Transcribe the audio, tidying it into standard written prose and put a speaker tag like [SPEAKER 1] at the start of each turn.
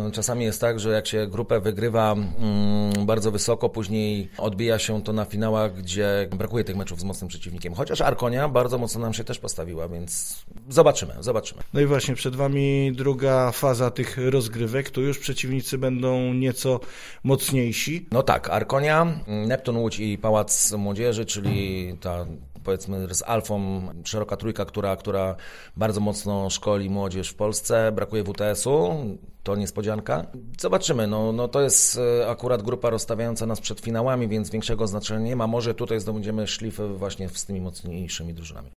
[SPEAKER 1] czasami jest tak, że jak się grupę wygrywa bardzo wysoko, później odbija się to na finałach, gdzie brakuje tych meczów z mocnym przeciwnikiem. Chociaż Arkonia bardzo mocno nam się też postawiła, więc zobaczymy.
[SPEAKER 2] No i właśnie przed Wami druga faza tych rozgrywek, tu już przeciwnicy będą nieco mocniejsi.
[SPEAKER 1] No tak, Arkonia, Neptun Łódź i Pałac Młodzieży, czyli ta, powiedzmy, z Alfą szeroka trójka, która bardzo mocno szkoli młodzież w Polsce. Brakuje WTS-u, to niespodzianka. Zobaczymy, no to jest akurat grupa rozstawiająca nas przed finałami, więc większego znaczenia nie ma. Może tutaj zdobędziemy szlify właśnie z tymi mocniejszymi drużynami.